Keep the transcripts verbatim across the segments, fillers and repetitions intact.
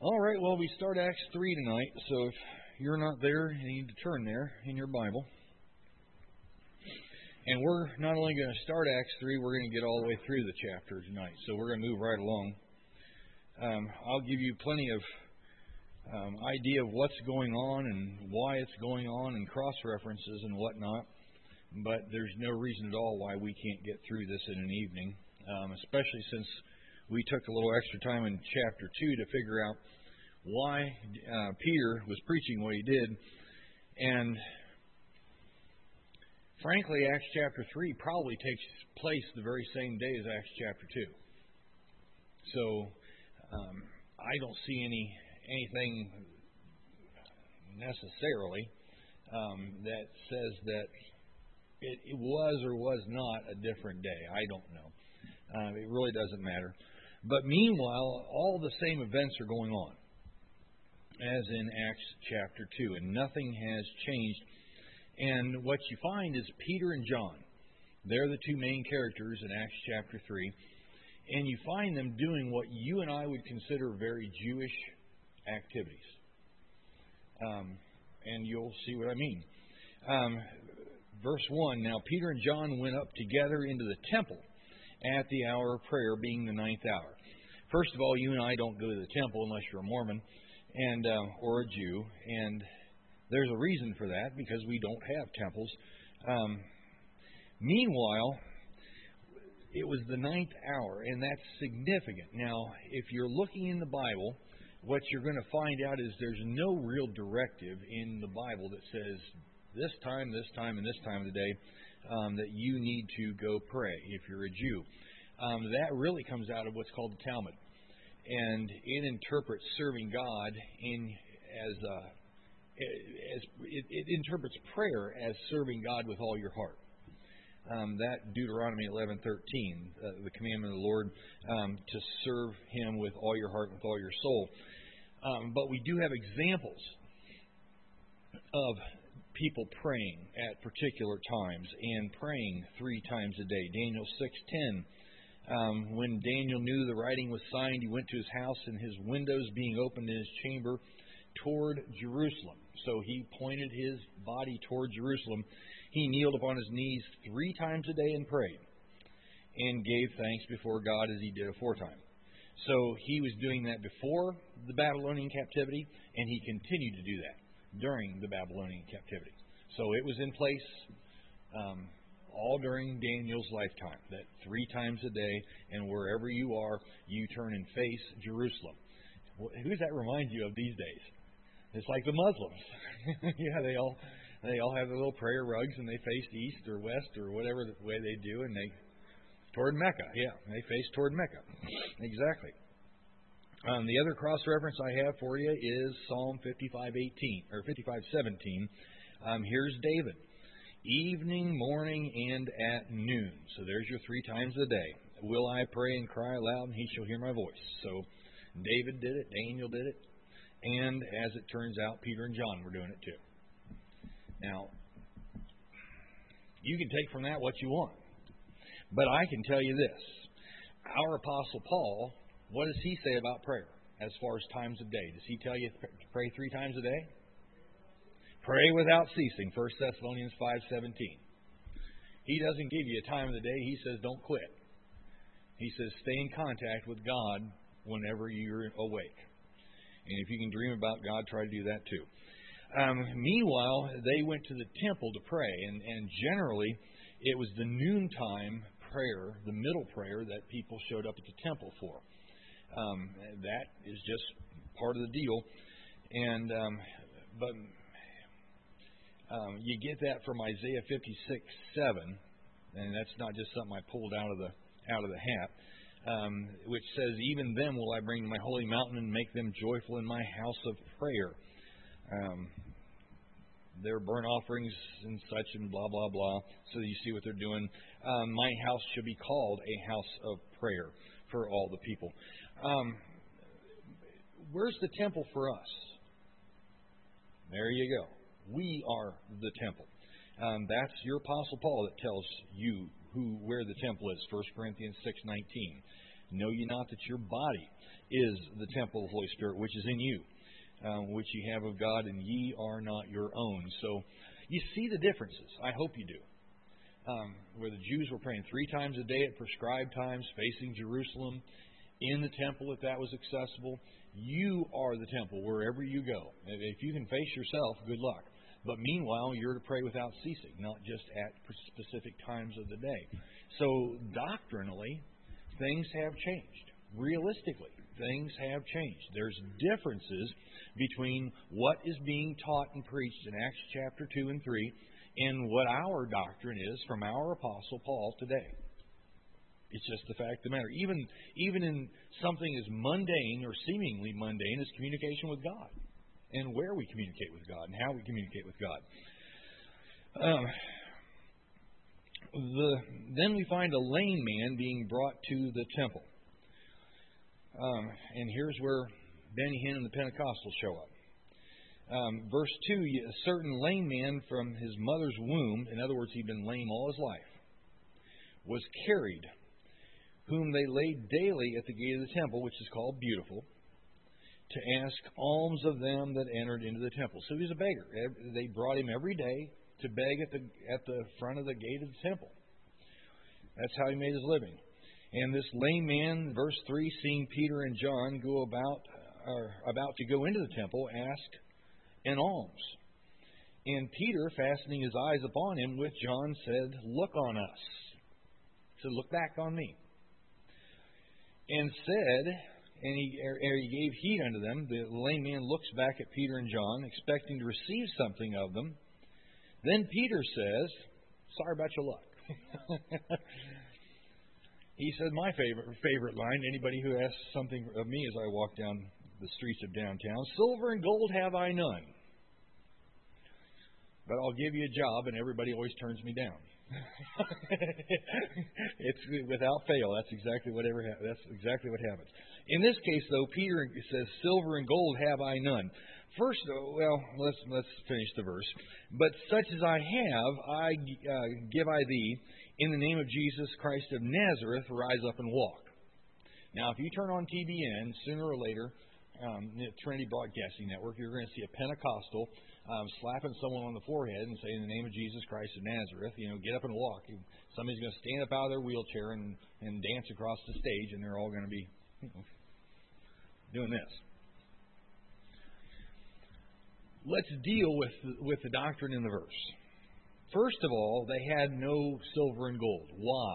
All right, well, we start Acts three tonight, so if you're not there, you need to turn there in your Bible. And we're not only going to start Acts three, we're going to get all the way through the chapter tonight, so we're going to move right along. Um, I'll give you plenty of um, idea of what's going on and why it's going on and cross-references and whatnot, but there's no reason at all why we can't get through this in an evening, um, especially since we took a little extra time in chapter two to figure out why uh, Peter was preaching what he did. And frankly, Acts chapter three probably takes place the very same day as Acts chapter two. So um, I don't see any anything necessarily um, that says that it, it was or was not a different day. I don't know. Uh, it really doesn't matter. But meanwhile, all the same events are going on as in Acts chapter two, and nothing has changed. And what you find is Peter and John. They're the two main characters in Acts chapter three. And you find them doing what you and I would consider very Jewish activities. Um, and you'll see what I mean. Um, verse one, Now Peter and John went up together into the temple at the hour of prayer, being the ninth hour. First of all, you and I don't go to the temple unless you're a Mormon and uh, or a Jew. And there's a reason for that, because we don't have temples. Um, meanwhile, it was the ninth hour, and that's significant. Now, if you're looking in the Bible, what you're going to find out is there's no real directive in the Bible that says this time, this time, and this time of the day um, that you need to go pray if you're a Jew. Um, that really comes out of what's called the Talmud, and it interprets serving God in as a As it, it interprets prayer as serving God with all your heart. Um, that Deuteronomy eleven thirteen, uh, the commandment of the Lord um, to serve Him with all your heart, with all your soul. Um, but we do have examples of people praying at particular times and praying three times a day. Daniel six ten. Um, when Daniel knew the writing was signed, he went to his house, and his windows being opened in his chamber toward Jerusalem. So he pointed his body toward Jerusalem. He kneeled upon his knees three times a day and prayed, and gave thanks before God as he did aforetime. So he was doing that before the Babylonian captivity, and he continued to do that during the Babylonian captivity. So it was in place um, all during Daniel's lifetime, that three times a day, and wherever you are, you turn and face Jerusalem. Who does that remind you of these days? It's like the Muslims. yeah, they all they all have their little prayer rugs, and they face east or west or whatever the way they do, and they toward Mecca. Yeah, they face toward Mecca. Exactly. Um, the other cross reference I have for you is Psalm fifty-five eighteen or fifty-five seventeen. Um, here's David: evening, morning, and at noon. So there's your three times a day. Will I pray and cry aloud, and He shall hear my voice. So David did it, Daniel did it, and as it turns out, Peter and John were doing it too. Now, you can take from that what you want, but I can tell you this. Our Apostle Paul, what does he say about prayer as far as times of day? Does he tell you to pray three times a day? Pray without ceasing, First Thessalonians five seventeen. He doesn't give you a time of the day. He says don't quit. He says stay in contact with God whenever you're awake. And if you can dream about God, try to do that too. Um, meanwhile, they went to the temple to pray, and, and generally it was the noontime prayer, the middle prayer, that people showed up at the temple for. Um, that is just part of the deal. And um, but um, you get that from Isaiah fifty-six seven, and that's not just something I pulled out of the out of the hat. Um, which says, even them will I bring to my holy mountain and make them joyful in my house of prayer. Um, their burnt offerings and such and blah, blah, blah. So you see what they're doing. Um, my house shall be called a house of prayer for all the people. Um, where's the temple for us? There you go. We are the temple. Um, that's your Apostle Paul that tells you who where the temple is, First Corinthians six nineteen. Know ye not that your body is the temple of the Holy Spirit, which is in you, um, which ye have of God, and ye are not your own. So you see the differences. I hope you do. Um, where the Jews were praying three times a day at prescribed times, facing Jerusalem, in the temple if that was accessible. You are the temple wherever you go. If you can face yourself, good luck. But meanwhile, you're to pray without ceasing, not just at specific times of the day. So doctrinally, things have changed. Realistically, things have changed. There's differences between what is being taught and preached in Acts chapter two and three and what our doctrine is from our Apostle Paul today. It's just the fact of the matter. Even, even in something as mundane or seemingly mundane as communication with God, and where we communicate with God, and how we communicate with God. Um, the, then we find a lame man being brought to the temple. Um, and here's where Benny Hinn and the Pentecostals show up. Um, verse two, a certain lame man from his mother's womb, in other words, he'd been lame all his life, was carried, whom they laid daily at the gate of the temple, which is called Beautiful, to ask alms of them that entered into the temple. So he was a beggar. They brought him every day to beg at the at the front of the gate of the temple. That's how he made his living. And this lame man, verse three, seeing Peter and John go about or about to go into the temple, asked an alms. And Peter, fastening his eyes upon him with John, said, "Look on us." So look back on me. And said, and he, ere he gave heed unto them, the lame man looks back at Peter and John, expecting to receive something of them. Then Peter says, "Sorry about your luck." He said, my favorite favorite line, anybody who asks something of me as I walk down the streets of downtown, "Silver and gold have I none, but I'll give you a job," and everybody always turns me down. It's without fail. That's exactly whatever. Ha- that's exactly what happens. In this case, though, Peter says, "Silver and gold have I none." First, well, let's let's finish the verse. "But such as I have, I uh, give I thee. In the name of Jesus Christ of Nazareth, rise up and walk." Now, if you turn on T B N, sooner or later, um, Trinity Broadcasting Network, you're going to see a Pentecostal Um, slapping someone on the forehead and saying, "In the name of Jesus Christ of Nazareth, you know, get up and walk." Somebody's going to stand up out of their wheelchair and, and dance across the stage, and they're all going to be you know, doing this. Let's deal with with the doctrine in the verse. First of all, they had no silver and gold. Why?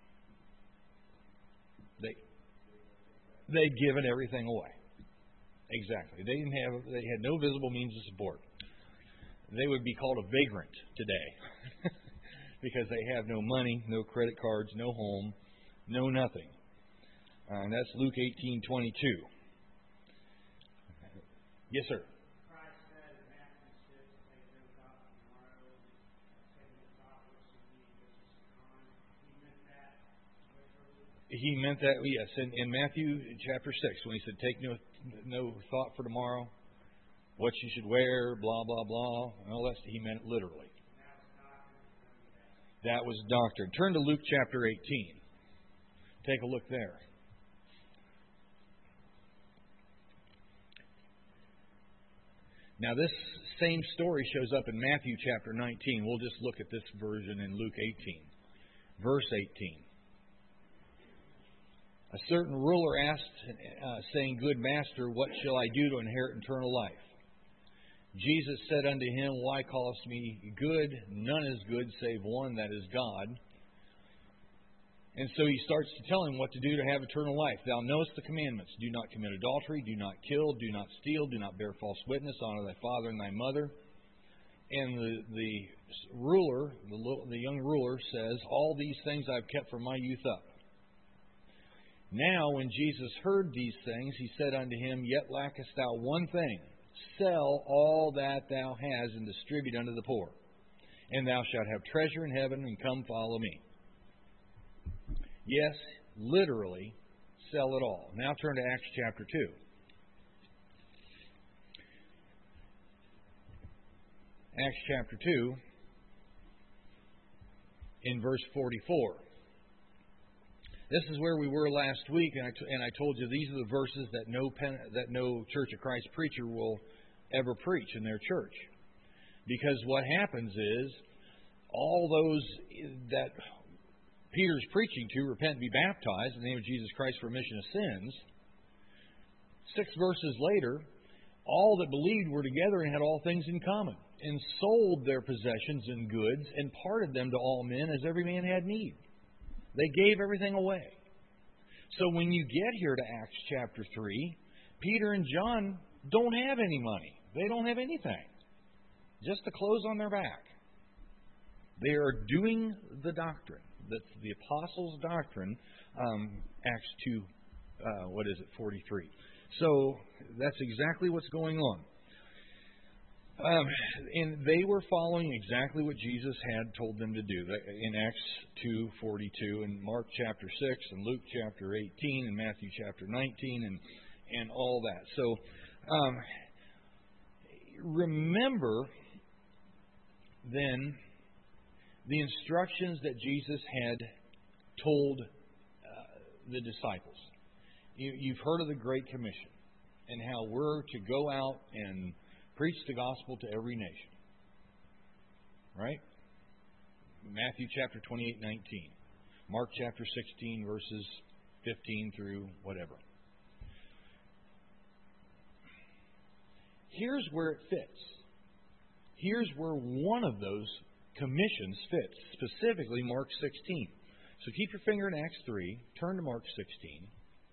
They they'd given everything away. Exactly. They didn't have. They had no visible means of support. They would be called a vagrant today because they have no money, no credit cards, no home, no nothing. Uh, and that's Luke eighteen twenty-two. Yes, sir. Christ said in Matthew six, "Take no thought for tomorrow, take no thought for the time." He meant that literally. He meant that, yes, in, in Matthew chapter six, when he said, "Take no no thought for tomorrow, what you should wear, blah, blah, blah." Well, that's, he meant it literally. That was doctrine. Turn to Luke chapter eighteen. Take a look there. Now, this same story shows up in Matthew chapter nineteen. We'll just look at this version in Luke eighteen. Verse eighteen. "A certain ruler asked, uh, saying, Good master, what shall I do to inherit eternal life? Jesus said unto him, Why callest me good? None is good save one, that is God." And so he starts to tell him what to do to have eternal life. "Thou knowest the commandments. Do not commit adultery. Do not kill. Do not steal. Do not bear false witness. Honor thy father and thy mother." And the, the ruler, the, little, the young ruler says, "All these things I've kept from my youth up." Now when Jesus heard these things, he said unto him, Yet lackest thou one thing. Sell all that thou hast and distribute unto the poor, and thou shalt have treasure in heaven, and come follow me. Yes, literally, sell it all. Now turn to Acts chapter two. Acts chapter two, in verse forty-four. This is where we were last week, and I, t- and I told you these are the verses that no pen- that no Church of Christ preacher will ever preach in their church. Because what happens is, all those that Peter's preaching to, repent and be baptized in the name of Jesus Christ for remission of sins, six verses later, all that believed were together and had all things in common, and sold their possessions and goods, and parted them to all men as every man had need. They gave everything away. So when you get here to Acts chapter three, Peter and John don't have any money. They don't have anything. Just the clothes on their back. They are doing the doctrine. That's the apostles' doctrine, um, Acts two, uh, what is it, forty-three. So that's exactly what's going on. Um, and they were following exactly what Jesus had told them to do in Acts two forty-two, and Mark chapter six, and Luke chapter eighteen, and Matthew chapter nineteen, and and all that. So um, remember then the instructions that Jesus had told uh, the disciples. You, you've heard of the Great Commission and how we're to go out and preach the gospel to every nation. Right? Matthew chapter twenty-eight, nineteen. Mark chapter sixteen, verses fifteen through whatever. Here's where it fits. Here's where one of those commissions fits, specifically Mark sixteen. So keep your finger in Acts three, turn to Mark sixteen.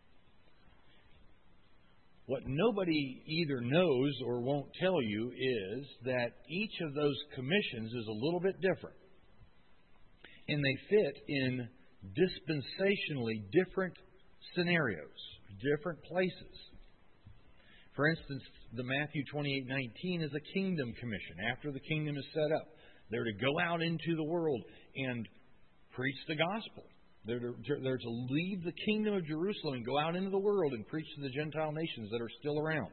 What nobody either knows or won't tell you is that each of those commissions is a little bit different. And they fit in dispensationally different scenarios, different places. For instance, the Matthew twenty-eight nineteen is a kingdom commission. After the kingdom is set up, they're to go out into the world and preach the gospel. They're to, they're to leave the kingdom of Jerusalem and go out into the world and preach to the Gentile nations that are still around.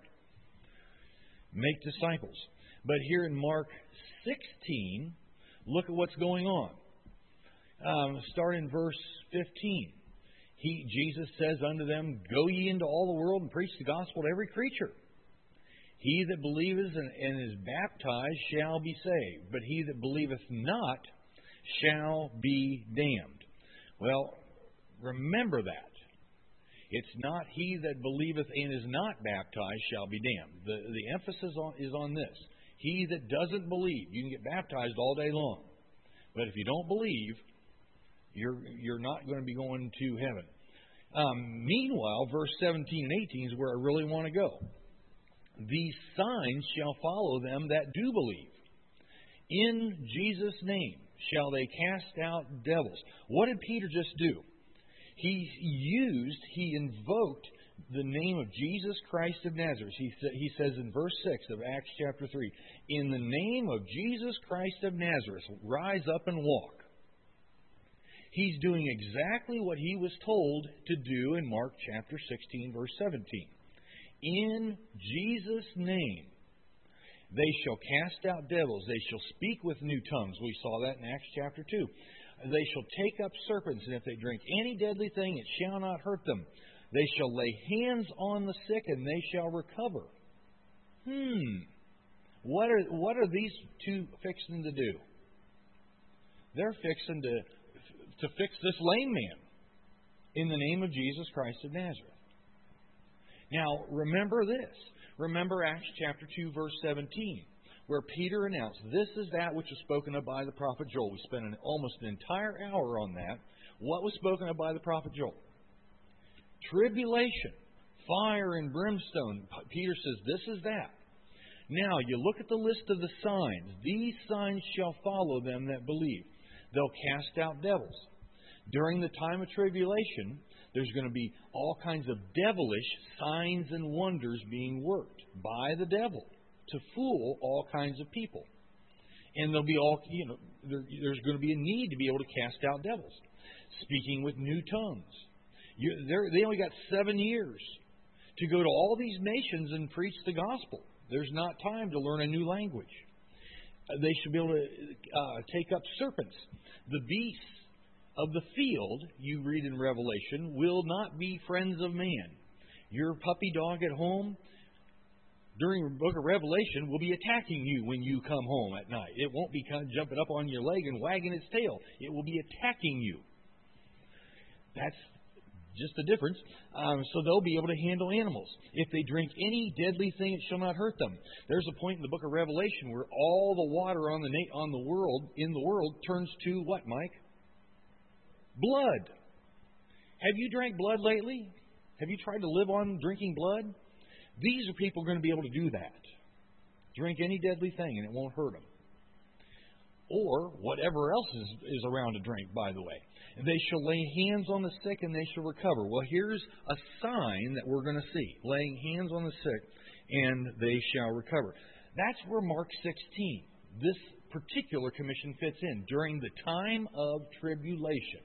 Make disciples. But here in Mark sixteen, look at what's going on. Um, start in verse fifteen. He, Jesus says unto them, Go ye into all the world and preach the gospel to every creature. He that believeth and, and is baptized shall be saved, but he that believeth not shall be damned. Well, remember that. It's not he that believeth and is not baptized shall be damned. The, the emphasis on, is on this. He that doesn't believe, you can get baptized all day long. But if you don't believe, you're, you're not going to be going to heaven. Um, meanwhile, verse seventeen and eighteen is where I really want to go. These signs shall follow them that do believe. In Jesus' name shall they cast out devils. What did Peter just do? He used, he invoked the name of Jesus Christ of Nazareth. He, he says in verse six of Acts chapter three, In the name of Jesus Christ of Nazareth, rise up and walk. He's doing exactly what he was told to do in Mark chapter sixteen, verse seventeen. In Jesus' name, they shall cast out devils. They shall speak with new tongues. We saw that in Acts chapter two. They shall take up serpents, and if they drink any deadly thing, it shall not hurt them. They shall lay hands on the sick, and they shall recover. Hmm. What are what are these two fixing to do? They're fixing to to fix this lame man in the name of Jesus Christ of Nazareth. Now, remember this. Remember Acts chapter two, verse seventeen, where Peter announced, This is that which was spoken of by the prophet Joel. We spent an, almost an entire hour on that. What was spoken of by the prophet Joel? Tribulation, fire and brimstone. Peter says, This is that. Now, you look at the list of the signs. These signs shall follow them that believe. They'll cast out devils. During the time of tribulation, there's going to be all kinds of devilish signs and wonders being worked by the devil to fool all kinds of people. And there'll be all, you know, there, there's going to be a need to be able to cast out devils. Speaking with new tongues. You, they only got seven years to go to all these nations and preach the gospel. There's not time to learn a new language. Uh, they should be able to uh, take up serpents. The beasts of the field, you read in Revelation, will not be friends of man. Your puppy dog at home, during the book of Revelation, will be attacking you when you come home at night. It won't be kind of jumping up on your leg and wagging its tail. It will be attacking you. That's just the difference. Um, so they'll be able to handle animals. If they drink any deadly thing, it shall not hurt them. There's a point in the book of Revelation where all the water on the na- on the world in the world turns to what, Mike? Blood. Have you drank blood lately? Have you tried to live on drinking blood? These are people going to be able to do that. Drink any deadly thing and it won't hurt them. Or whatever else is, is around to drink, by the way. They shall lay hands on the sick and they shall recover. Well, here's a sign that we're going to see. Laying hands on the sick and they shall recover. That's where Mark sixteen, this particular commission fits in. During the time of tribulation,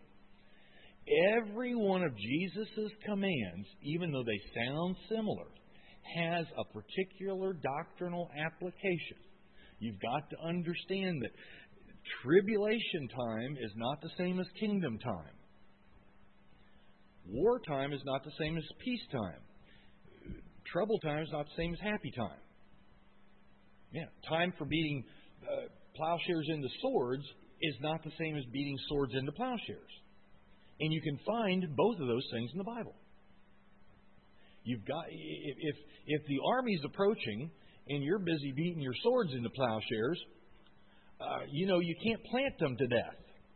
every one of Jesus' commands, even though they sound similar, has a particular doctrinal application. You've got to understand that tribulation time is not the same as kingdom time. Wartime is not the same as peacetime. Trouble time is not the same as happy time. Yeah, time for beating uh, plowshares into swords is not the same as beating swords into plowshares. And you can find both of those things in the Bible. You've got if if the army's approaching and you're busy beating your swords into plowshares, uh, you know you can't plant them to death.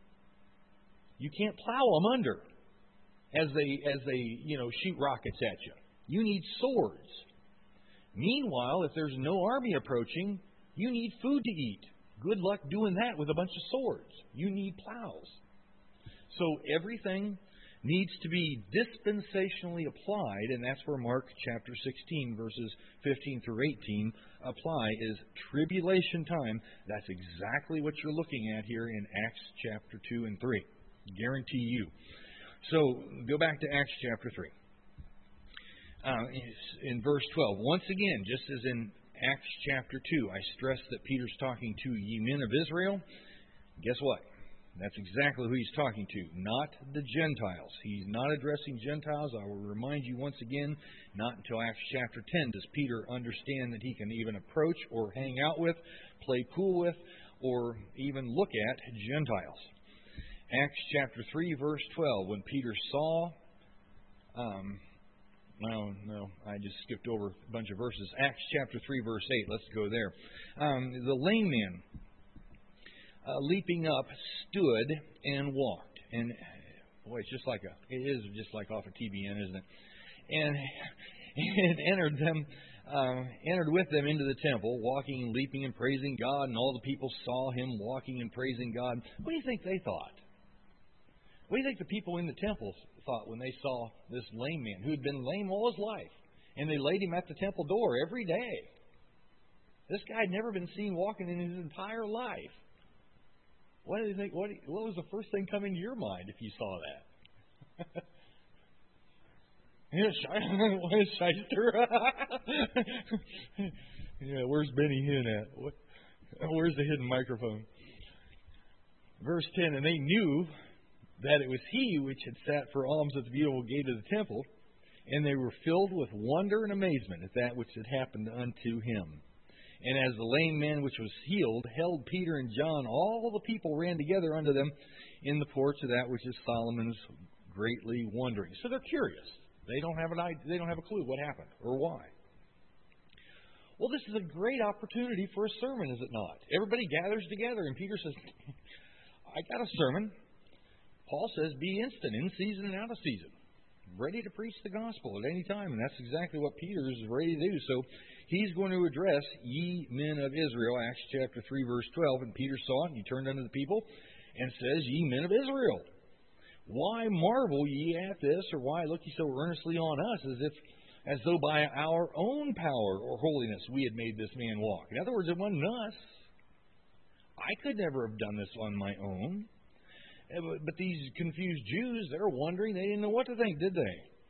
You can't plow them under as they as they you know shoot rockets at you. You need swords. Meanwhile, if there's no army approaching, you need food to eat. Good luck doing that with a bunch of swords. You need plows. So everything needs to be dispensationally applied, and that's where Mark chapter sixteen, verses fifteen through eighteen apply, is tribulation time. That's exactly what you're looking at here in Acts chapter two and three. Guarantee you. So go back to Acts chapter three. Uh, in verse twelve, once again, just as in Acts chapter two, I stress that Peter's talking to ye men of Israel. Guess what? That's exactly who he's talking to, not the Gentiles. He's not addressing Gentiles. I will remind you once again, not until Acts chapter ten does Peter understand that he can even approach or hang out with, play pool with, or even look at Gentiles. Acts chapter three, verse twelve, when Peter saw... Um, no, no, I just skipped over a bunch of verses. Acts chapter three, verse eight, let's go there. Um, the lame man... Uh, leaping up, stood and walked. And boy, it's just like a, it is just like off of T B N, isn't it? And, and entered them, uh, entered with them into the temple, walking and leaping and praising God. And all the people saw him walking and praising God. What do you think they thought? What do you think the people in the temple thought when they saw this lame man who had been lame all his life, and they laid him at the temple door every day? This guy had never been seen walking in his entire life. What do you think? What, what was the first thing coming to your mind if you saw that? Shyster. Yeah, where's Benny Hinn at? What, where's the hidden microphone? Verse ten, and they knew that it was he which had sat for alms at the beautiful gate of the temple, and they were filled with wonder and amazement at that which had happened unto him. And as the lame man which was healed held Peter and John, all the people ran together unto them in the porch of that which is Solomon's, greatly wondering. So they're curious. They don't have an idea, they don't have a clue what happened or why. Well, this is a great opportunity for a sermon, is it not? Everybody gathers together, and Peter says, I got a sermon. Paul says, be instant, in season and out of season. Ready to preach the gospel at any time. And that's exactly what Peter is ready to do. So he's going to address ye men of Israel, Acts chapter three, verse twelve. And Peter saw it, and he turned unto the people and says, ye men of Israel, why marvel ye at this, or why look ye so earnestly on us, as if as though by our own power or holiness we had made this man walk? In other words, it wasn't us. I could never have done this on my own. But these confused Jews, they're wondering. They didn't know what to think, did they?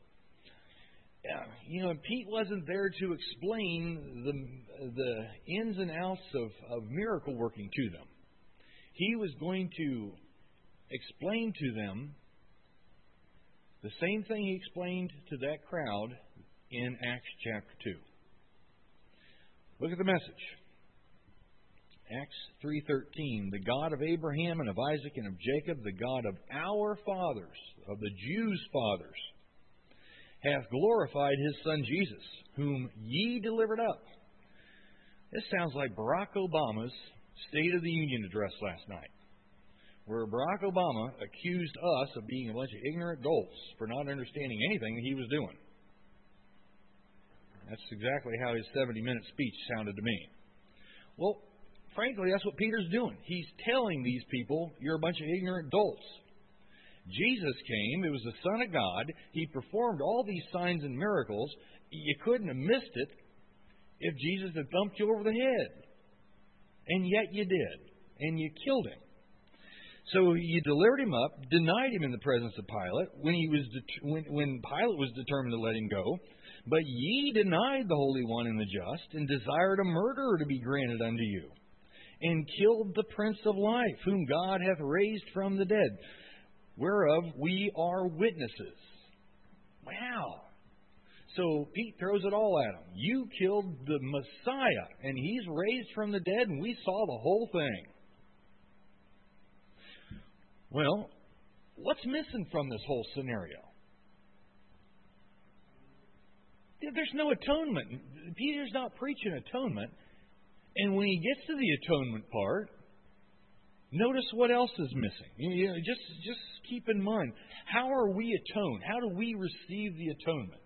You know, Pete wasn't there to explain the the ins and outs of, of miracle working to them. He was going to explained to them the same thing He explained to that crowd in Acts chapter two. Look at the message. Acts three thirteen, the God of Abraham and of Isaac and of Jacob, the God of our fathers, of the Jews' fathers, hath glorified His Son Jesus, whom ye delivered up. This sounds like Barack Obama's State of the Union address last night, where Barack Obama accused us of being a bunch of ignorant dolts for not understanding anything that he was doing. That's exactly how his seventy-minute speech sounded to me. Well, frankly, that's what Peter's doing. He's telling these people, you're a bunch of ignorant dolts. Jesus came. It was the Son of God. He performed all these signs and miracles. You couldn't have missed it if Jesus had thumped you over the head. And yet you did. And you killed Him. So you delivered Him up, denied Him in the presence of Pilate when, he was det- when, when Pilate was determined to let Him go. But ye denied the Holy One and the Just, and desired a murderer to be granted unto you, and killed the Prince of Life, whom God hath raised from the dead, whereof we are witnesses. Wow. So Pete throws it all at him. You killed the Messiah, and He's raised from the dead, and we saw the whole thing. Well, what's missing from this whole scenario? There's no atonement. Peter's not preaching atonement. And when he gets to the atonement part, notice what else is missing. You know, just, just keep in mind, how are we atoned? How do we receive the atonement?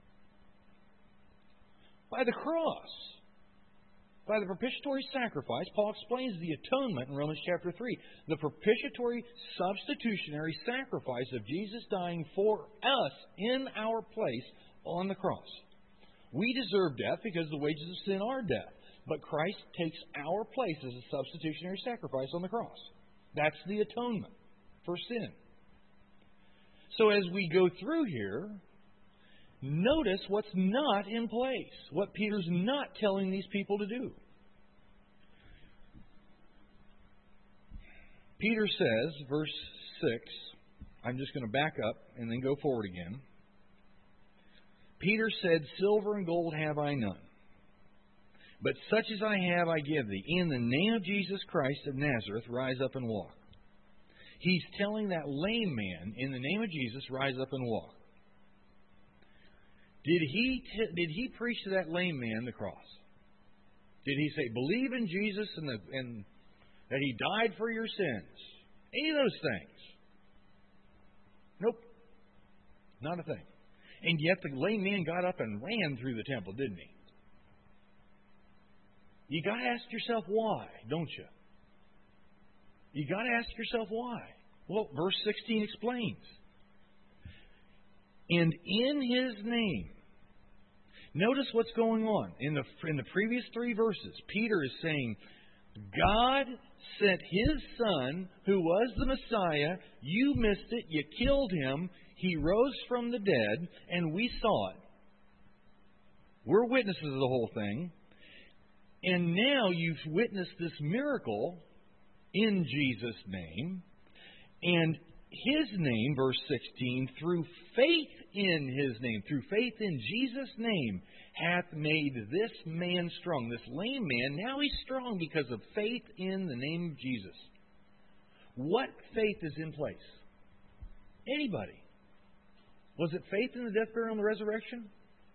By the cross. By the propitiatory sacrifice. Paul explains the atonement in Romans chapter three. The propitiatory substitutionary sacrifice of Jesus dying for us in our place on the cross. We deserve death because the wages of sin are death. But Christ takes our place as a substitutionary sacrifice on the cross. That's the atonement for sin. So as we go through here, notice what's not in place, what Peter's not telling these people to do. Peter says, verse six, I'm just going to back up and then go forward again. Peter said, silver and gold have I none, but such as I have I give thee. In the name of Jesus Christ of Nazareth, rise up and walk. He's telling that lame man, in the name of Jesus, rise up and walk. Did he t- did he preach to that lame man the cross? Did he say, believe in Jesus and, the, and that He died for your sins? Any of those things? Nope. Not a thing. And yet the lame man got up and ran through the temple, didn't he? You got to ask yourself why, don't you? You got to ask yourself why. Well, verse sixteen explains. And in His name, notice what's going on. In the, in the previous three verses, Peter is saying, God sent His Son, who was the Messiah. You missed it. You killed Him. He rose from the dead, and we saw it. We're witnesses of the whole thing. And now you've witnessed this miracle in Jesus' name. And His name, verse sixteen, through faith in His name, through faith in Jesus' name, hath made this man strong. This lame man, now he's strong because of faith in the name of Jesus. What faith is in place? Anybody. Was it faith in the death, burial, and the resurrection?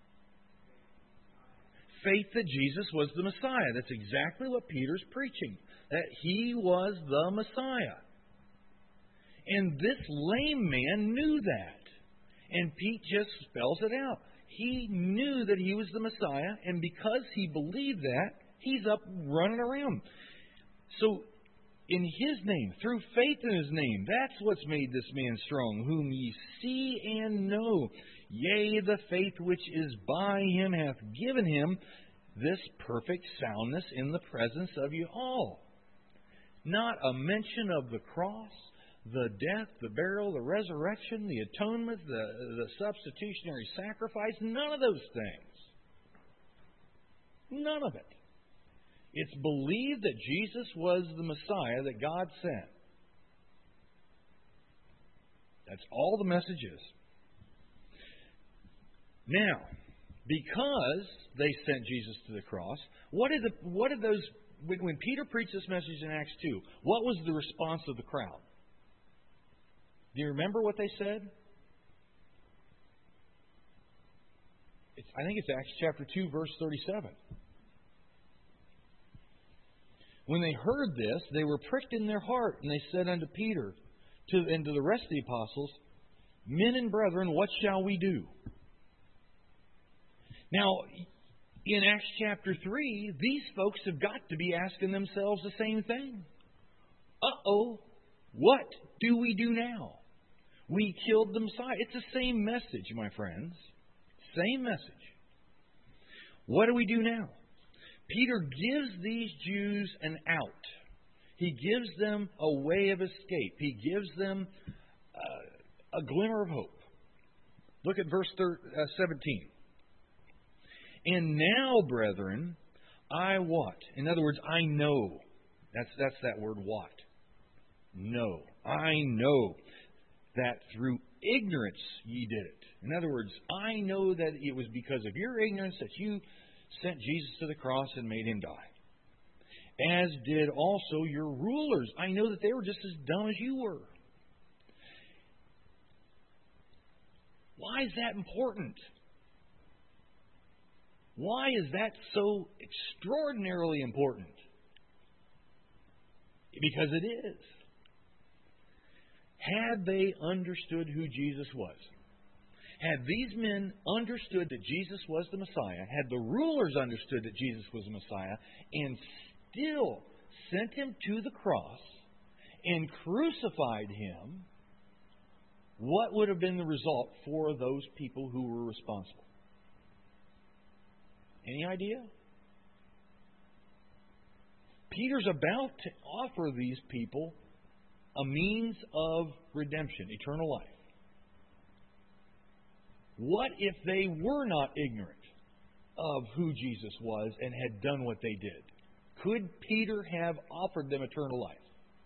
Faith that Jesus was the Messiah. That's exactly what Peter's preaching. That He was the Messiah. And this lame man knew that. And Pete just spells it out. He knew that He was the Messiah, and because he believed that, he's up running around. So, in His name, through faith in His name, that's what's made this man strong, whom ye see and know. Yea, the faith which is by Him hath given him this perfect soundness in the presence of you all. Not a mention of the cross, the death, the burial, the resurrection, the atonement, the, the substitutionary sacrifice, none of those things. None of it. It's believed that Jesus was the Messiah that God sent. That's all the message is. Now, because they sent Jesus to the cross, what did the what did those when, when Peter preached this message in Acts two, what was the response of the crowd? Do you remember what they said? It's, I think it's Acts chapter two, verse thirty-seven. When they heard this, they were pricked in their heart, and they said unto Peter to, and to the rest of the apostles, Men and brethren, what shall we do? Now, in Acts chapter three, these folks have got to be asking themselves the same thing. Uh-oh, what do we do now? We killed the Messiah. It's the same message, my friends. Same message. What do we do now? Peter gives these Jews an out. He gives them a way of escape. He gives them uh, a glimmer of hope. Look at verse seventeen. And now, brethren, I what? In other words, I know. That's that's that word what. Know. I know that through ignorance ye did it. In other words, I know that it was because of your ignorance that you sent Jesus to the cross and made Him die. As did also your rulers. I know that they were just as dumb as you were. Why is that important? Why is that so extraordinarily important? Because it is. Had they understood who Jesus was, had these men understood that Jesus was the Messiah, had the rulers understood that Jesus was the Messiah, and still sent Him to the cross and crucified Him, what would have been the result for those people who were responsible? Any idea? Peter's about to offer these people a means of redemption, eternal life. What if they were not ignorant of who Jesus was and had done what they did? Could Peter have offered them eternal life?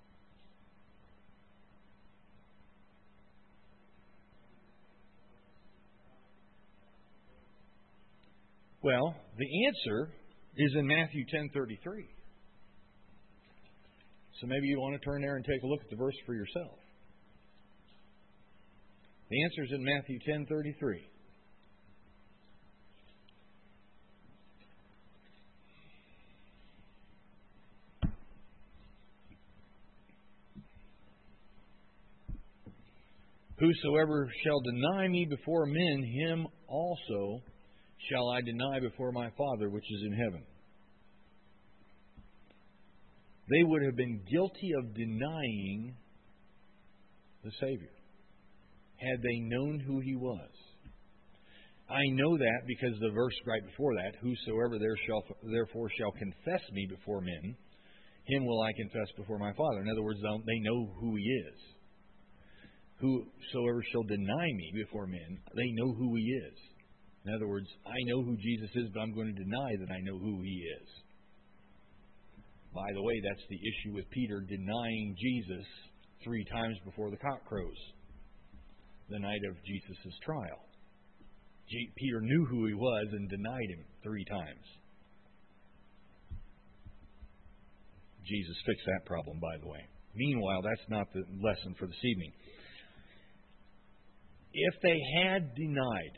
Well, the answer is in Matthew ten thirty-three. So maybe you want to turn there and take a look at the verse for yourself. The answer is in Matthew ten thirty-three. Whosoever shall deny me before men, him also shall I deny before my Father which is in heaven. They would have been guilty of denying the Savior had they known who He was. I know that because the verse right before that, whosoever there shall, therefore shall confess me before men, him will I confess before my Father. In other words, they know who He is. Whosoever shall deny me before men, they know who He is. In other words, I know who Jesus is, but I'm going to deny that I know who He is. By the way, that's the issue with Peter denying Jesus three times before the cock crows, the night of Jesus' trial. Peter knew who He was and denied Him three times. Jesus fixed that problem, by the way. Meanwhile, that's not the lesson for this evening. If they had denied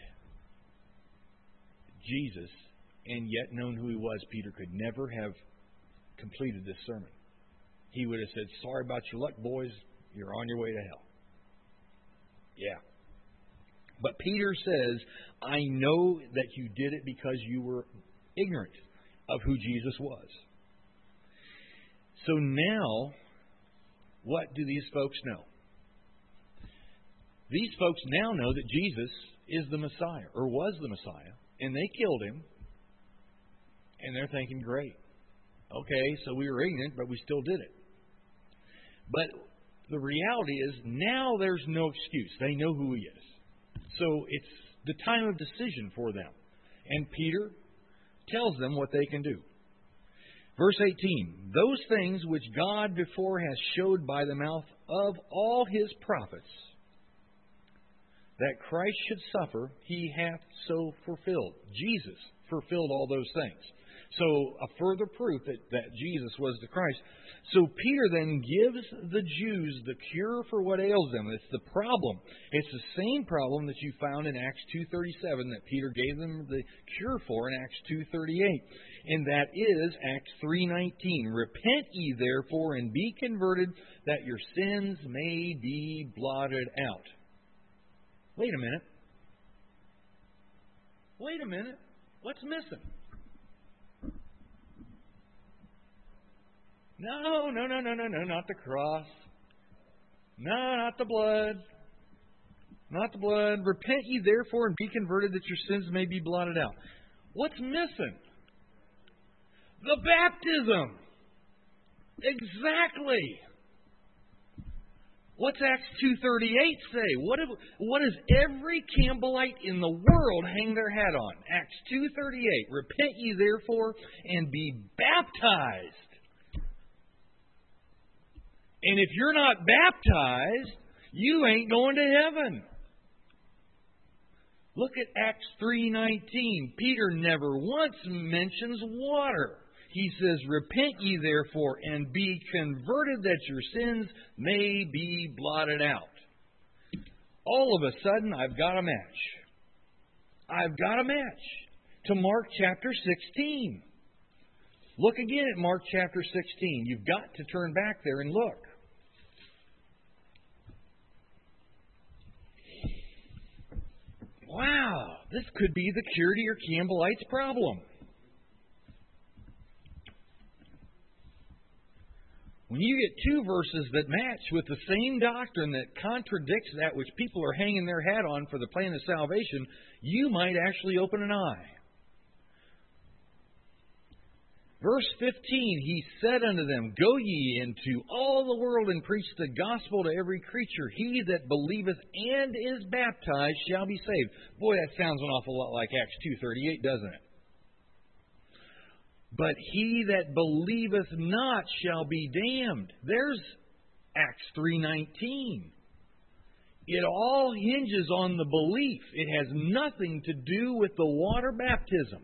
Jesus and yet known who He was, Peter could never have completed this sermon. He would have said, sorry about your luck, boys. You're on your way to hell. Yeah. But Peter says, I know that you did it because you were ignorant of who Jesus was. So now, what do these folks know? These folks now know that Jesus is the Messiah, or was the Messiah, and they killed Him, and they're thinking, great. Okay, so we were ignorant, but we still did it. But the reality is, now there's no excuse. They know who He is. So it's the time of decision for them. And Peter tells them what they can do. Verse eighteen, those things which God before has showed by the mouth of all His prophets that Christ should suffer, he hath so fulfilled. Jesus fulfilled all those things. So a further proof that, that Jesus was the Christ. So Peter then gives the Jews the cure for what ails them. It's the problem. It's the same problem that you found in Acts two thirty-seven that Peter gave them the cure for in Acts two thirty-eight. And that is Acts three nineteen. Repent ye therefore and be converted, that your sins may be blotted out. Wait a minute. Wait a minute. What's missing? No, no, no, no, no, no, not the cross. No, not the blood. Not the blood. Repent ye therefore and be converted, that your sins may be blotted out. What's missing? The baptism. Exactly. What's Acts two thirty-eight say? What, if, what does every Campbellite in the world hang their hat on? Acts two thirty-eight. Repent ye therefore and be baptized. And if you're not baptized, you ain't going to heaven. Look at Acts three nineteen. Peter never once mentions water. He says, repent ye therefore and be converted, that your sins may be blotted out. All of a sudden, I've got a match. I've got a match to Mark chapter sixteen. Look again at Mark chapter sixteen. You've got to turn back there and look. Wow, this could be the cure to your Campbellites' problem. When you get two verses that match with the same doctrine that contradicts that which people are hanging their hat on for the plan of salvation, you might actually open an eye. Verse fifteen, he said unto them, go ye into all the world and preach the gospel to every creature. He that believeth and is baptized shall be saved. Boy, that sounds an awful lot like Acts two thirty-eight, doesn't it? But he that believeth not shall be damned. There's Acts three nineteen. It all hinges on the belief. It has nothing to do with the water baptism.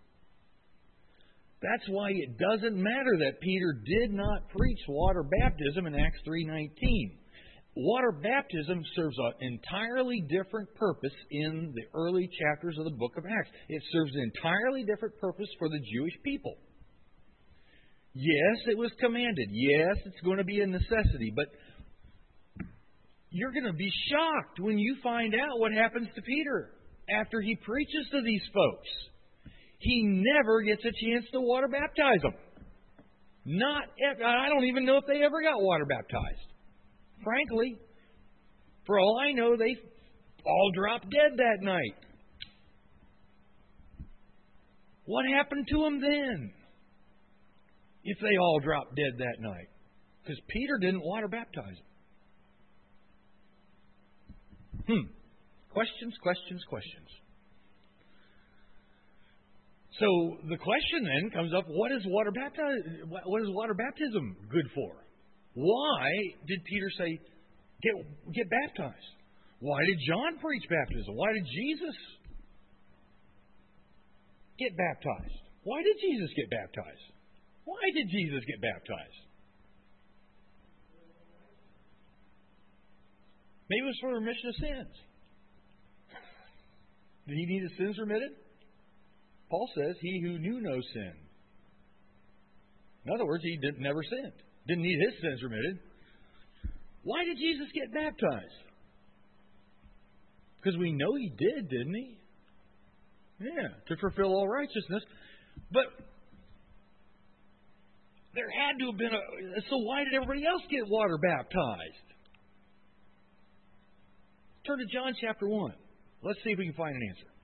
That's why it doesn't matter that Peter did not preach water baptism in Acts three nineteen. Water baptism serves an entirely different purpose in the early chapters of the book of Acts. It serves an entirely different purpose for the Jewish people. Yes, it was commanded. Yes, it's going to be a necessity. But you're going to be shocked when you find out what happens to Peter after he preaches to these folks. He never gets a chance to water baptize them. Not, I don't even know if they ever got water baptized. Frankly, for all I know, they all dropped dead that night. What happened to them then? If they all dropped dead that night? Because Peter didn't water baptize them. Hmm. Questions, questions, questions. So the question then comes up, what is water baptism, what is water baptism good for? Why did Peter say, get, get baptized? Why did John preach baptism? Why did Jesus get baptized? Why did Jesus get baptized? Why did Jesus get baptized? Maybe it was for the remission of sins. Did he need his sins remitted? Paul says, he who knew no sin. In other words, he did, never sinned. Didn't need his sins remitted. Why did Jesus get baptized? Because we know he did, didn't he? Yeah, to fulfill all righteousness. But there had to have been a... So why did everybody else get water baptized? Turn to John chapter one. Let's see if we can find an answer.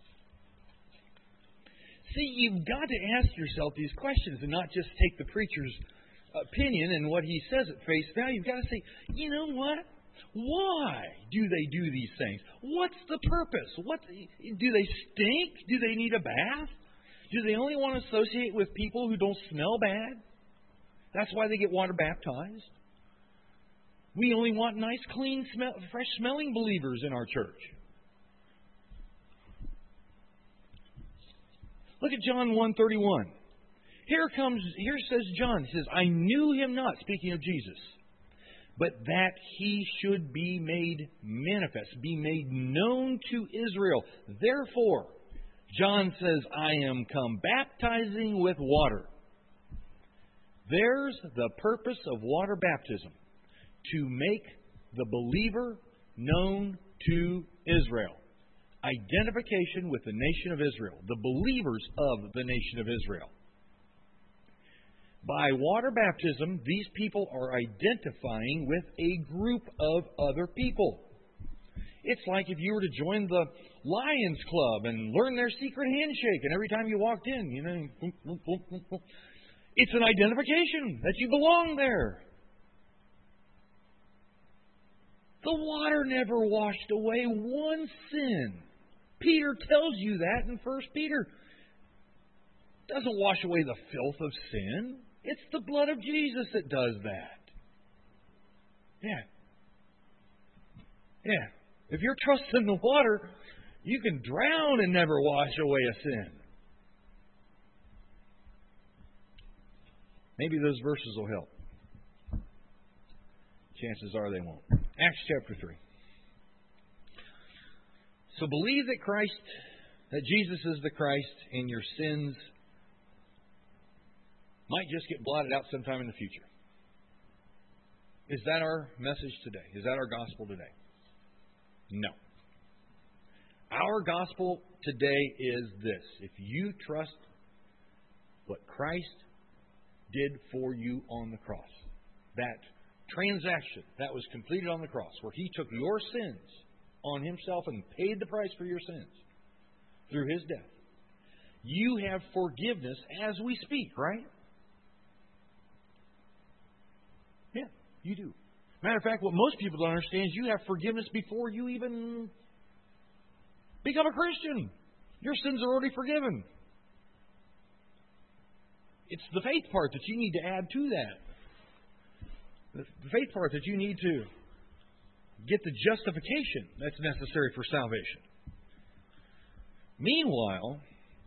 See, you've got to ask yourself these questions and not just take the preacher's opinion and what he says at face value. You've got to say, you know what? Why do they do these things? What's the purpose? What do they stink? Do they need a bath? Do they only want to associate with people who don't smell bad? That's why they get water baptized. We only want nice, clean, smell, fresh-smelling believers in our church. Look at John one thirty-one. Here comes, here says John, he says, I knew him not, speaking of Jesus, but that he should be made manifest, be made known to Israel. Therefore, John says, I am come baptizing with water. There's the purpose of water baptism, to make the believer known to Israel. Identification with the nation of Israel, the believers of the nation of Israel. By water baptism, these people are identifying with a group of other people. It's like if you were to join the Lions Club and learn their secret handshake, and every time you walked in, you know, boom, boom, boom, boom, boom. It's an identification that you belong there. The water never washed away one sin. Peter tells you that in First Peter. It doesn't wash away the filth of sin. It's the blood of Jesus that does that. Yeah. Yeah. If you're trusting the water, you can drown and never wash away a sin. Maybe those verses will help. Chances are they won't. Acts chapter three. So believe that Christ, that Jesus is the Christ, and your sins might just get blotted out sometime in the future. Is that our message today? Is that our gospel today? No. Our gospel today is this. If you trust what Christ did for you on the cross, that transaction that was completed on the cross, where He took your sins on Himself and paid the price for your sins through His death, you have forgiveness as we speak, right? Yeah, you do. Matter of fact, what most people don't understand is you have forgiveness before you even become a Christian. Your sins are already forgiven. It's the faith part that you need to add to that. The faith part that you need to get the justification that's necessary for salvation. Meanwhile,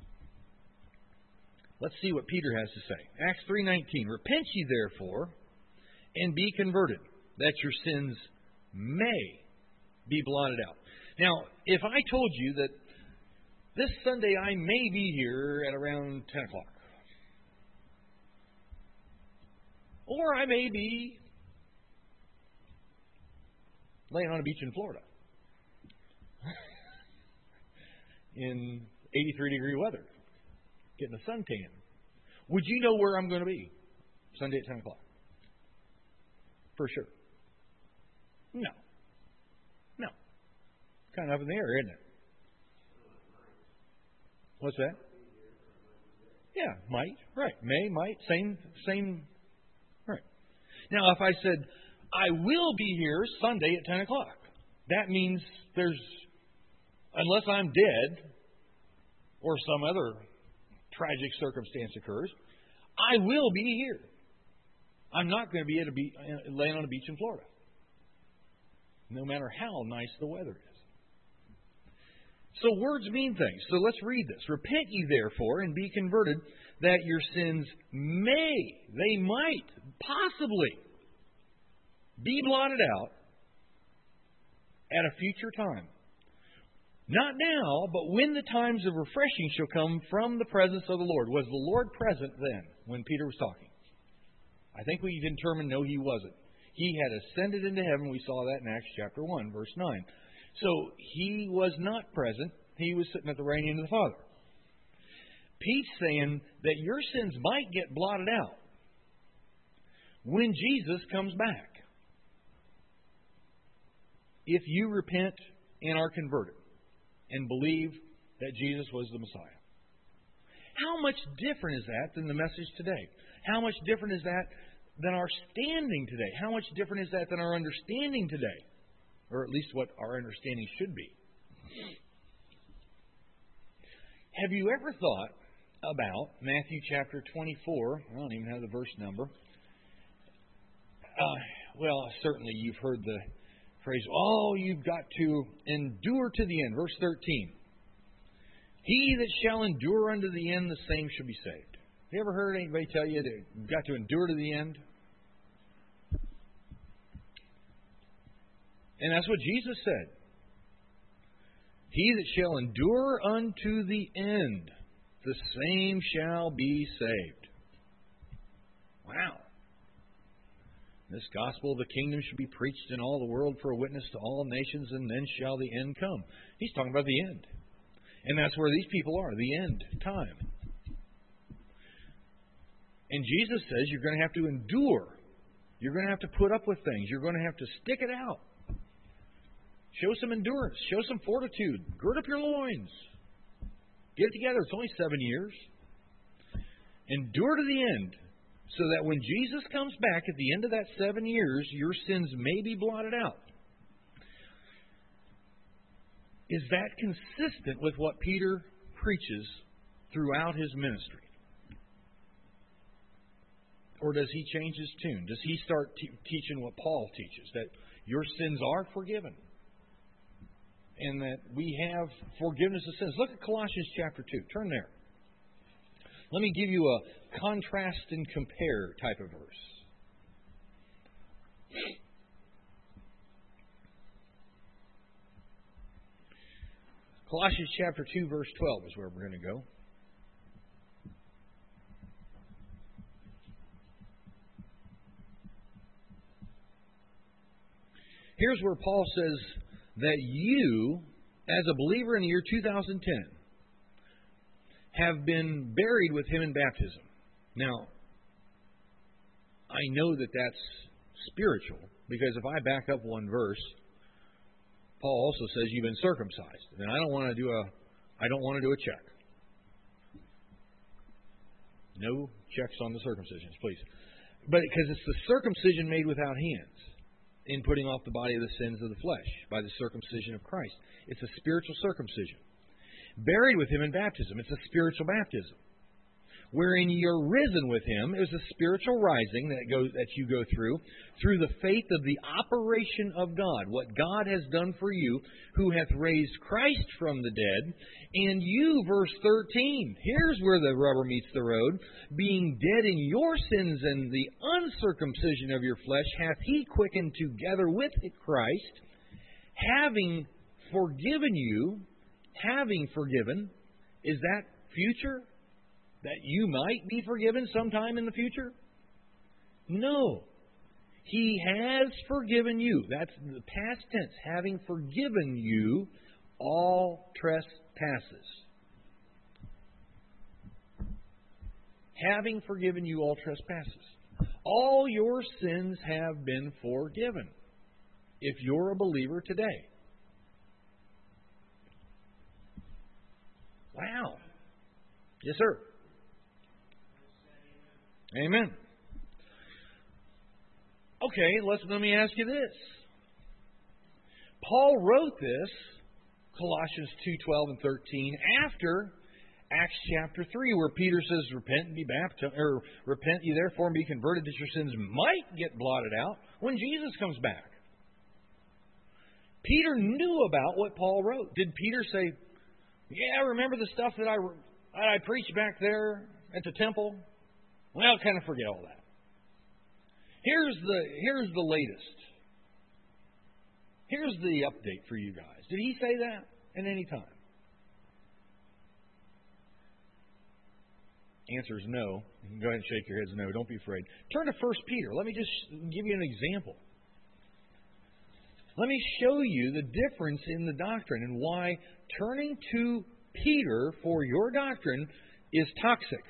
let's see what Peter has to say. Acts three nineteen. Repent ye therefore, and be converted, that your sins may be blotted out. Now, if I told you that this Sunday I may be here at around ten o'clock, or I may be laying on a beach in Florida in eighty-three degree weather, getting a suntan, would you know where I'm going to be Sunday at ten o'clock? For sure. No. No. Kind of up in the air, isn't it? What's that? Yeah, might. Right. May, might. Same, same. Right. Now, if I said, I will be here Sunday at ten o'clock, that means there's, unless I'm dead or some other tragic circumstance occurs, I will be here. I'm not going to be able to be laying on a beach in Florida, no matter how nice the weather is. So words mean things. So let's read this. Repent ye therefore, and be converted, that your sins may, they might, possibly be blotted out at a future time. Not now, but when the times of refreshing shall come from the presence of the Lord. Was the Lord present then when Peter was talking? I think we can determine no, He wasn't. He had ascended into heaven. We saw that in Acts chapter one, verse nine. So He was not present. He was sitting at the right hand of the Father. Pete's saying that your sins might get blotted out when Jesus comes back, if you repent and are converted and believe that Jesus was the Messiah. How much different is that than the message today? How much different is that than our standing today? How much different is that than our understanding today? Or at least what our understanding should be. Have you ever thought about Matthew chapter twenty-four? I don't even have the verse number. Uh, well, certainly you've heard the phrase, oh, you've got to endure to the end. Verse thirteen. He that shall endure unto the end, the same shall be saved. Have you ever heard anybody tell you that you've got to endure to the end? And that's what Jesus said. He that shall endure unto the end, the same shall be saved. Wow. This gospel of the kingdom should be preached in all the world for a witness to all nations, and then shall the end come. He's talking about the end. And that's where these people are, the end time. And Jesus says you're going to have to endure. You're going to have to put up with things. You're going to have to stick it out. Show some endurance. Show some fortitude. Gird up your loins. Get it together. It's only seven years. Endure to the end, so that when Jesus comes back at the end of that seven years, your sins may be blotted out. Is that consistent with what Peter preaches throughout his ministry? Or does he change his tune? Does he start te- teaching what Paul teaches, that your sins are forgiven and that we have forgiveness of sins? Look at Colossians chapter two. Turn there. Let me give you a contrast and compare type of verse. Colossians chapter two, verse twelve is where we're going to go. Here's where Paul says that you, as a believer in the year two thousand ten, have been buried with Him in baptism. Now, I know that that's spiritual, because if I back up one verse, Paul also says you've been circumcised. And I don't want to do a I don't want to do a check. No checks on the circumcisions, please. But because it's the circumcision made without hands, in putting off the body of the sins of the flesh by the circumcision of Christ. It's a spiritual circumcision. Buried with Him in baptism. It's a spiritual baptism. Wherein you're risen with Him. It was a spiritual rising that go, that you go through, through the faith of the operation of God. What God has done for you, who hath raised Christ from the dead. And you, verse thirteen, here's where the rubber meets the road. Being dead in your sins and the uncircumcision of your flesh, hath He quickened together with Christ, having forgiven you, having forgiven, is that future? That you might be forgiven sometime in the future? No. He has forgiven you. That's the past tense. Having forgiven you all trespasses. Having forgiven you all trespasses. All your sins have been forgiven. If you're a believer today. Wow. Yes, sir. Amen. Okay, let's let me ask you this. Paul wrote this, Colossians two twelve and thirteen, after Acts chapter three, where Peter says, "Repent and be baptized, or repent ye therefore and be converted, that your sins might get blotted out when Jesus comes back." Peter knew about what Paul wrote. Did Peter say, "Yeah, remember the stuff that I that I preached back there at the temple? Well, kind of forget all that. Here's the here's the latest. Here's the update for you guys." Did he say that at any time? Answer is no. You can go ahead and shake your heads no. Don't be afraid. Turn to First Peter. Let me just give you an example. Let me show you the difference in the doctrine and why turning to Peter for your doctrine is toxic.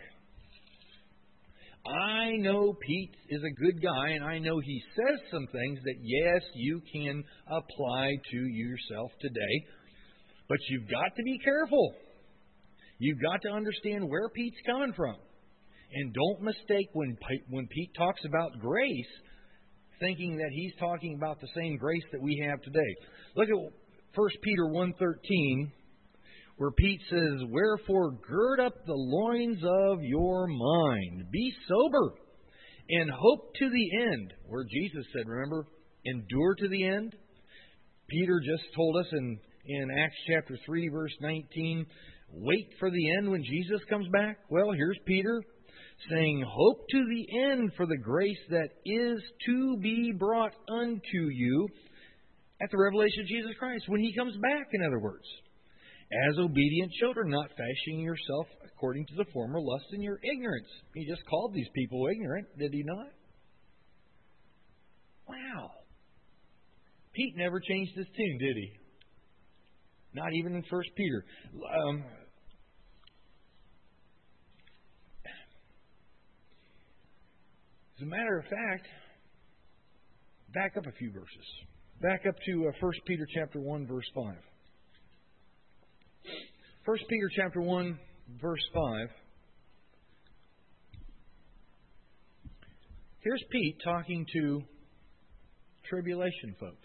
I know Pete is a good guy, and I know he says some things that, yes, you can apply to yourself today. But you've got to be careful. You've got to understand where Pete's coming from. And don't mistake when when Pete talks about grace, thinking that he's talking about the same grace that we have today. Look at First Peter one thirteen. Where Pete says, "Wherefore gird up the loins of your mind. Be sober and hope to the end." Where Jesus said, remember, endure to the end. Peter just told us in, in Acts chapter three, verse nineteen, wait for the end when Jesus comes back? Well, here's Peter saying, hope to the end for the grace that is to be brought unto you at the revelation of Jesus Christ, when He comes back, in other words. As obedient children, not fashioning yourself according to the former lust in your ignorance. He just called these people ignorant, did He not? Wow. Pete never changed his tune, did he? Not even in First Peter. Um, as a matter of fact, back up a few verses. Back up to uh, First Peter chapter one, verse five. First Peter chapter one, verse five. Here's Pete talking to tribulation folks.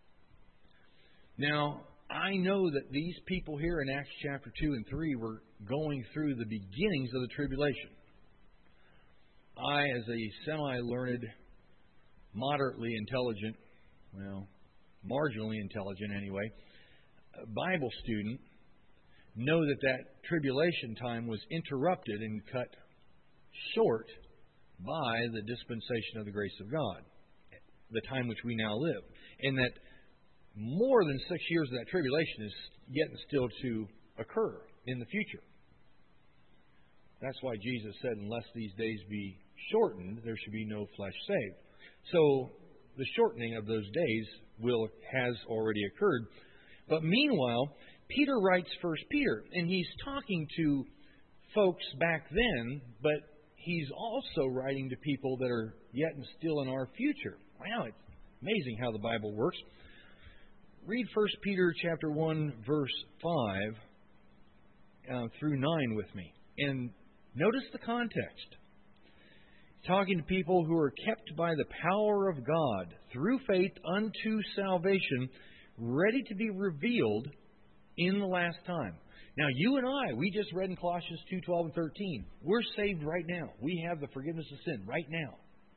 Now, I know that these people here in Acts chapter two and three were going through the beginnings of the tribulation. I, as a semi-learned, moderately intelligent, well, marginally intelligent anyway, Bible student, know that that tribulation time was interrupted and cut short by the dispensation of the grace of God, the time which we now live. And that more than six years of that tribulation is yet and still to occur in the future. That's why Jesus said, unless these days be shortened, there should be no flesh saved. So the shortening of those days will has already occurred. But meanwhile, Peter writes First Peter, and he's talking to folks back then, but he's also writing to people that are yet and still in our future. Wow, it's amazing how the Bible works. Read First Peter chapter one, verse five uh, through nine with me, and notice the context. Talking to people who are kept by the power of God through faith unto salvation, ready to be revealed in the last time. Now, you and I, we just read in Colossians two, twelve, and thirteen. We're saved right now. We have the forgiveness of sin right now.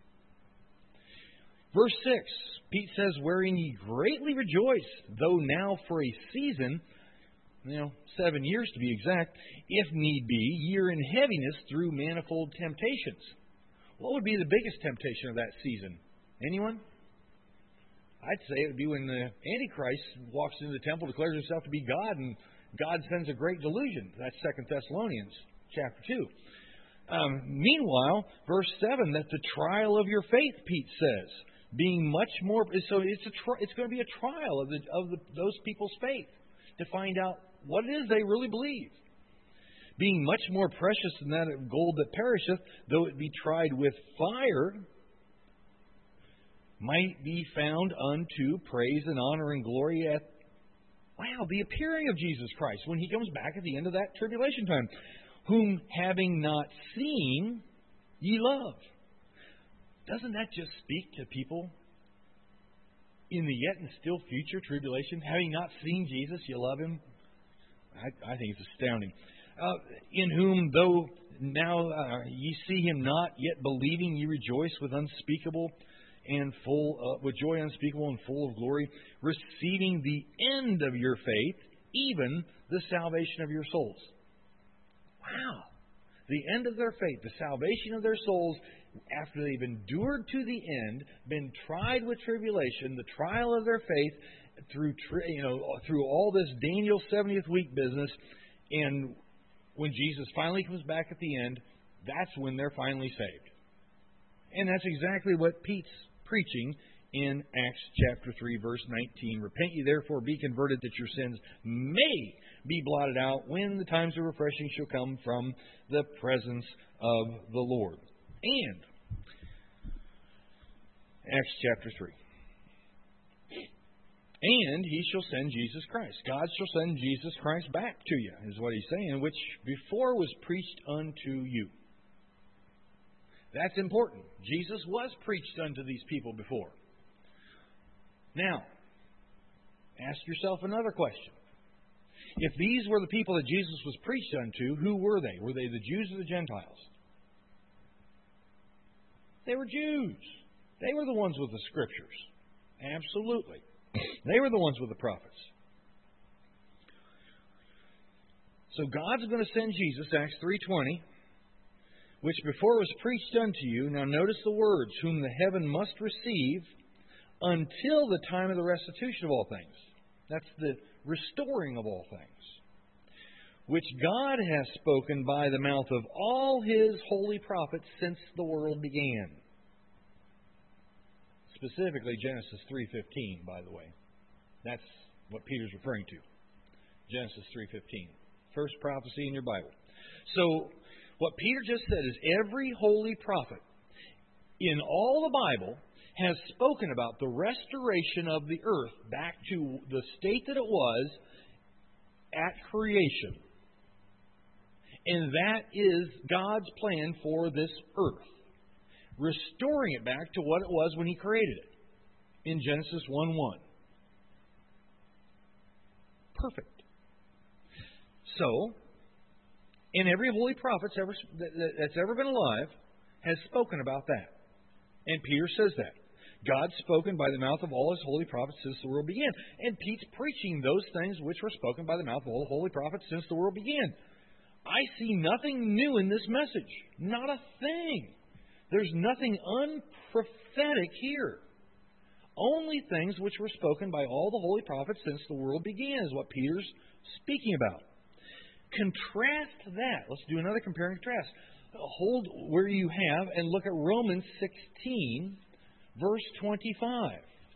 Verse six, Pete says, wherein ye greatly rejoice, though now for a season, you know, seven years to be exact, if need be, ye are in heaviness through manifold temptations. What would be the biggest temptation of that season? Anyone? I'd say it would be when the Antichrist walks into the temple, declares himself to be God, and God sends a great delusion. That's Second Thessalonians chapter two. Um, meanwhile, verse seven, that the trial of your faith, Pete says, being much more, so it's a tri- it's going to be a trial of the of the, those people's faith to find out what it is they really believe. Being much more precious than that of gold that perisheth, though it be tried with fire, might be found unto praise and honor and glory at, wow, the appearing of Jesus Christ when He comes back at the end of that tribulation time. Whom having not seen, ye love. Doesn't that just speak to people in the yet and still future tribulation? Having not seen Jesus, you love Him? I, I think it's astounding. Uh, in whom, though now uh, ye see Him not, yet believing ye rejoice with unspeakable and full, uh, with joy unspeakable and full of glory, receiving the end of your faith, even the salvation of your souls. Wow. The end of their faith, the salvation of their souls, after they've endured to the end, been tried with tribulation, the trial of their faith, through you know through all this Daniel seventieth week business, and when Jesus finally comes back at the end, that's when they're finally saved. And that's exactly what Pete's preaching in Acts chapter three, verse nineteen. Repent ye therefore, be converted, that your sins may be blotted out when the times of refreshing shall come from the presence of the Lord. And Acts chapter three. And He shall send Jesus Christ. God shall send Jesus Christ back to you, is what He's saying, which before was preached unto you. That's important. Jesus was preached unto these people before. Now, ask yourself another question. If these were the people that Jesus was preached unto, who were they? Were they the Jews or the Gentiles? They were Jews. They were the ones with the Scriptures. Absolutely. They were the ones with the prophets. So God's going to send Jesus, Acts three twenty, which before was preached unto you. Now notice the words, whom the heaven must receive until the time of the restitution of all things. That's the restoring of all things. Which God has spoken by the mouth of all His holy prophets since the world began. Specifically Genesis three fifteen, by the way. That's what Peter's referring to. Genesis three fifteen. First prophecy in your Bible. So, what Peter just said is every holy prophet in all the Bible has spoken about the restoration of the earth back to the state that it was at creation. And that is God's plan for this earth. Restoring it back to what it was when He created it. In Genesis one one. Perfect. So, and every holy prophet ever, that's ever been alive has spoken about that. And Peter says that. God's spoken by the mouth of all His holy prophets since the world began. And Pete's preaching those things which were spoken by the mouth of all the holy prophets since the world began. I see nothing new in this message. Not a thing. There's nothing unprophetic here. Only things which were spoken by all the holy prophets since the world began is what Peter's speaking about. Contrast that. Let's do another compare and contrast. Hold where you have and look at Romans sixteen, verse twenty-five.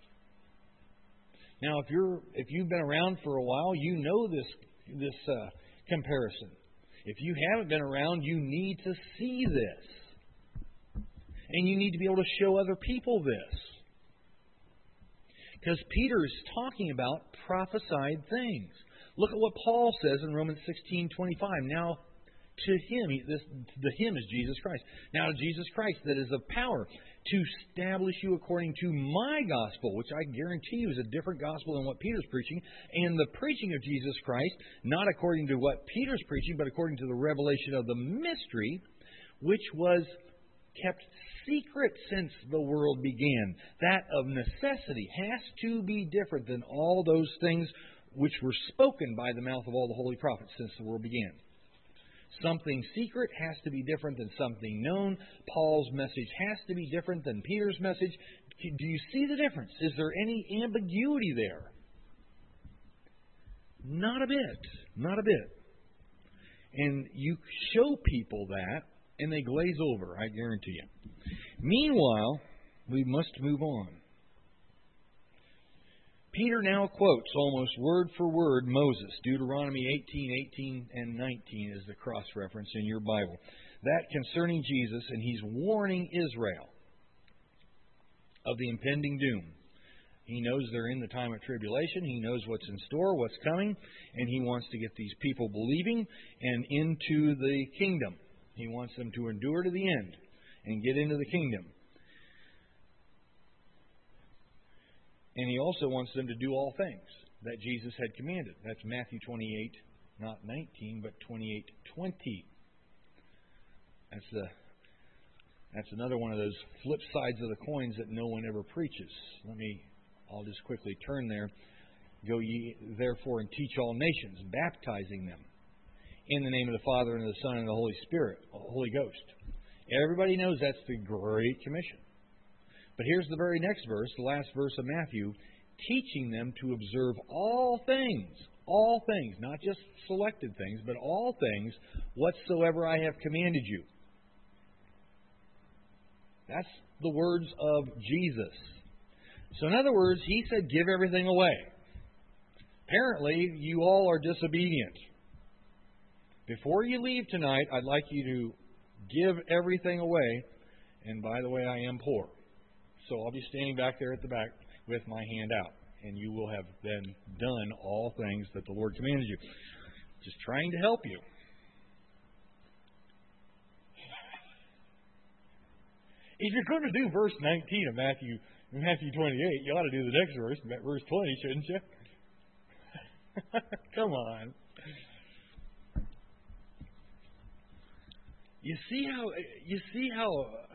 Now, if you're if you've been around for a while, you know this this uh, comparison. If you haven't been around, you need to see this, and you need to be able to show other people this, because Peter is talking about prophesied things. Look at what Paul says in Romans sixteen twenty-five. Now, to Him, this, the Him is Jesus Christ. Now, to Jesus Christ, that is of power to establish you according to my gospel, which I guarantee you is a different gospel than what Peter's preaching, and the preaching of Jesus Christ, not according to what Peter's preaching, but according to the revelation of the mystery, which was kept secret since the world began. That of necessity has to be different than all those things which were spoken by the mouth of all the holy prophets since the world began. Something secret has to be different than something known. Paul's message has to be different than Peter's message. Do you see the difference? Is there any ambiguity there? Not a bit. Not a bit. And you show people that, and they glaze over, I guarantee you. Meanwhile, we must move on. Peter now quotes almost word for word Moses. Deuteronomy eighteen, eighteen, and nineteen is the cross-reference in your Bible. That concerning Jesus, and he's warning Israel of the impending doom. He knows they're in the time of tribulation. He knows what's in store, what's coming, and he wants to get these people believing and into the kingdom. He wants them to endure to the end and get into the kingdom. And he also wants them to do all things that Jesus had commanded. That's Matthew twenty-eight, not nineteen, but twenty-eight twenty. That's the that's another one of those flip sides of the coins that no one ever preaches. Let me I'll just quickly turn there. Go ye therefore and teach all nations, baptizing them in the name of the Father and of the Son and the Holy Spirit, Holy Ghost. Everybody knows that's the Great Commission. But here's the very next verse, the last verse of Matthew, teaching them to observe all things, all things, not just selected things, but all things, whatsoever I have commanded you. That's the words of Jesus. So in other words, He said, give everything away. Apparently, you all are disobedient. Before you leave tonight, I'd like you to give everything away. And by the way, I am poor. So I'll be standing back there at the back with my hand out. And you will have then done all things that the Lord commanded you. Just trying to help you. If you're going to do verse nineteen of Matthew Matthew twenty-eight, you ought to do the next verse, verse twenty, shouldn't you? Come on. You see how you see how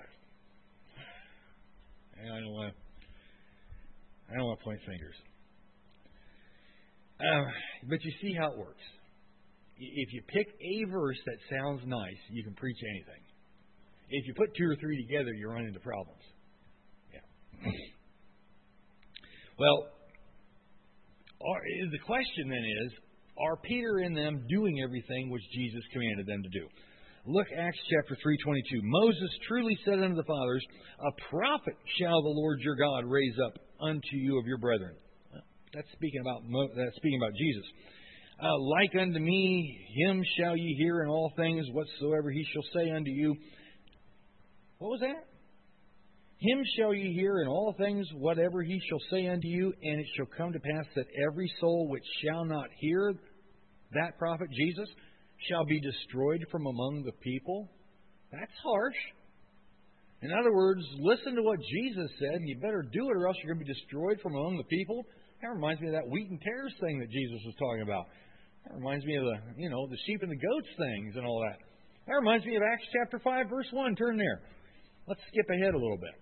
I don't want I don't want to point fingers. Uh, but you see how it works. if you pick a verse that sounds nice, you can preach anything. If you put two or three together, you run into problems. Yeah. Well, are, the question then is, are Peter and them doing everything which Jesus commanded them to do? Look, Acts chapter three twenty-two. Moses truly said unto the fathers, a prophet shall the Lord your God raise up unto you of your brethren. Well, that's speaking about that's speaking about Jesus. Uh, like unto me, him shall ye hear in all things whatsoever he shall say unto you. What was that? Him shall ye hear in all things whatever he shall say unto you, and it shall come to pass that every soul which shall not hear that prophet Jesus shall be destroyed from among the people. That's harsh. In other words, listen to what Jesus said, and you better do it or else you're going to be destroyed from among the people. That reminds me of that wheat and tares thing that Jesus was talking about. That reminds me of the, you know, the sheep and the goats things and all that. That reminds me of Acts chapter five, verse one. Turn there. Let's skip ahead a little bit.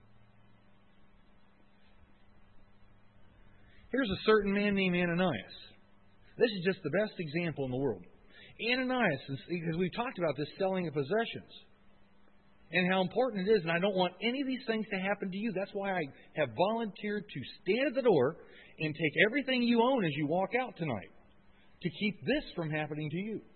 Here's a certain man named Ananias. This is just the best example in the world. Ananias, because we've talked about this selling of possessions and how important it is, and I don't want any of these things to happen to you. That's why I have volunteered to stand at the door and take everything you own as you walk out tonight to keep this from happening to you.